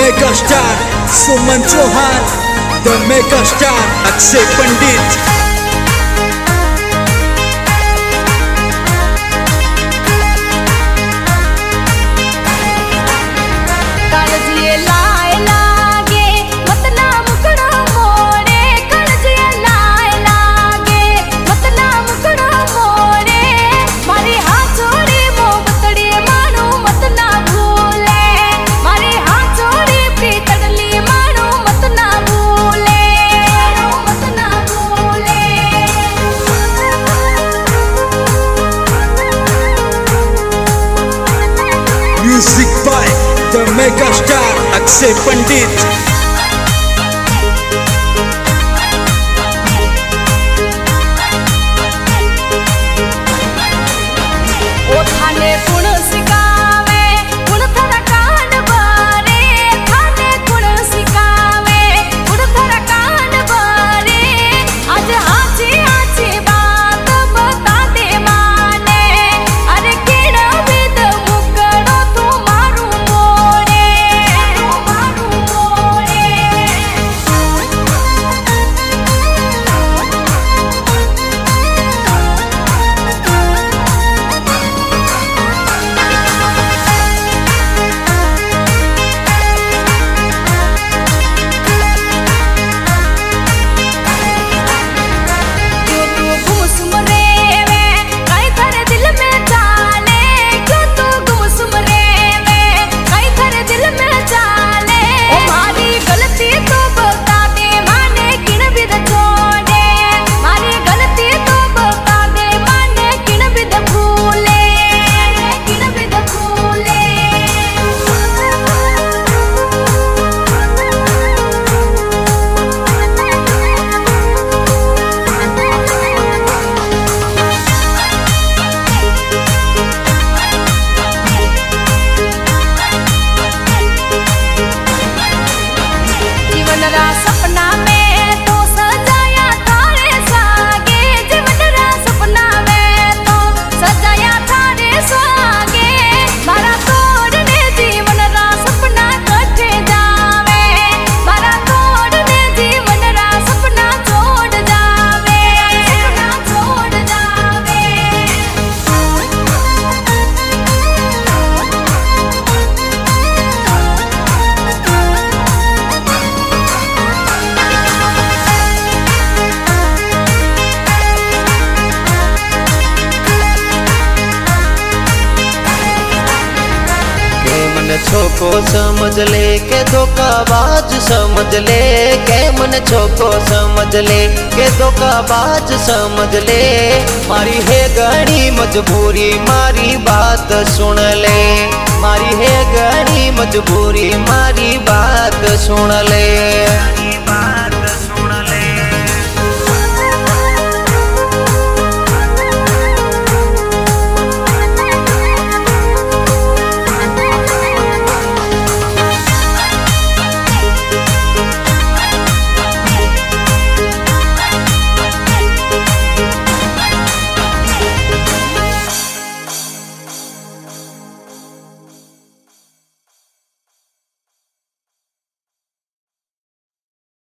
Mega star Suman Chauhan, the mega star Akshay Pandit. Music by the mega star Akshay Pandit. छोको समझ ले के धोखाबाज समझ ले, के मन छोको समझ ले के धोखाबाज समझ ले। मारी है घनी मजबूरी मारी बात सुन ले, मारी है घनी मजबूरी मारी बात सुन ले।